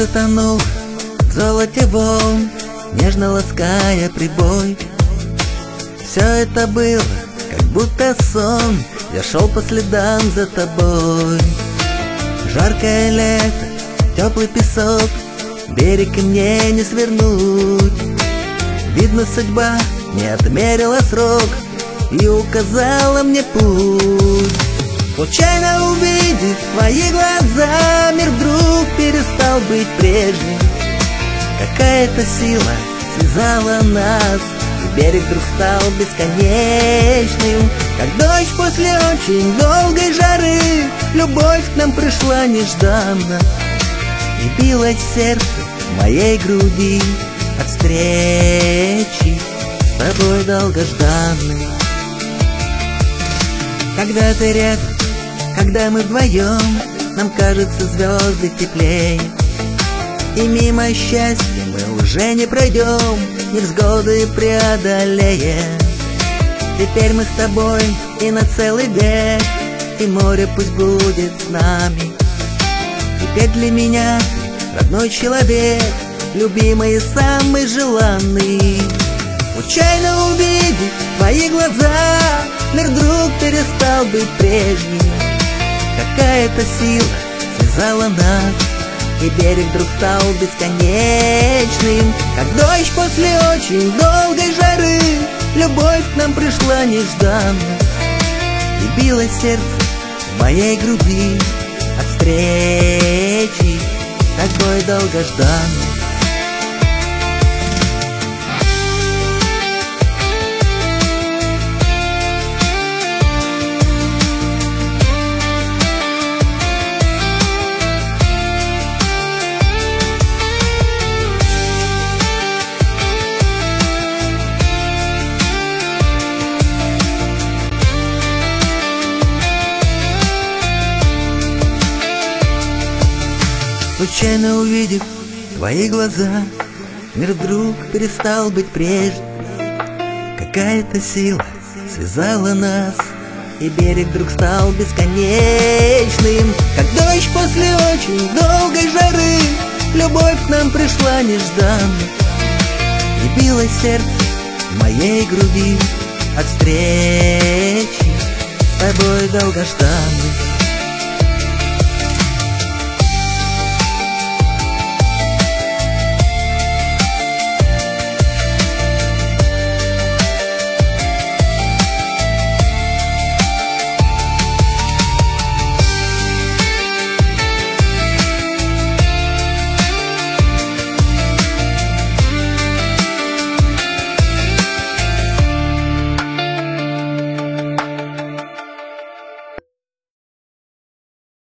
Солнце тонуло в золоте волн, нежно лаская прибой. Все это было, как будто сон, я шел по следам за тобой. Жаркое лето, теплый песок, берег и мне не свернуть. Видно, судьба не отмерила срок и указала мне путь. Случайно увидев твои глаза, мир вдруг перестал быть прежним. Какая-то сила связала нас, и берег вдруг стал бесконечным. Как дождь после очень долгой жары, любовь к нам пришла нежданно, и билось сердце в моей груди от встречи с тобой долгожданной. Когда ты рядом, когда мы вдвоем, нам кажется, звезды теплее, и мимо счастья мы уже не пройдем, невзгоды преодолея. Теперь мы с тобой и на целый век, и море пусть будет с нами. Теперь для меня родной человек, любимый и самый желанный. Случайно увидев твои глаза, мир вдруг перестал быть прежним. Какая-то сила связала нас, и берег вдруг стал бесконечным. Как дождь после очень долгой жары, любовь к нам пришла нежданно, и билось сердце в моей груди от встречи такой долгожданной. Случайно увидев твои глаза, мир вдруг перестал быть прежним. Какая-то сила связала нас, и берег вдруг стал бесконечным. Как дождь после очень долгой жары, любовь к нам пришла нежданно, и билось сердце в моей груди от встречи с тобой долгожданной.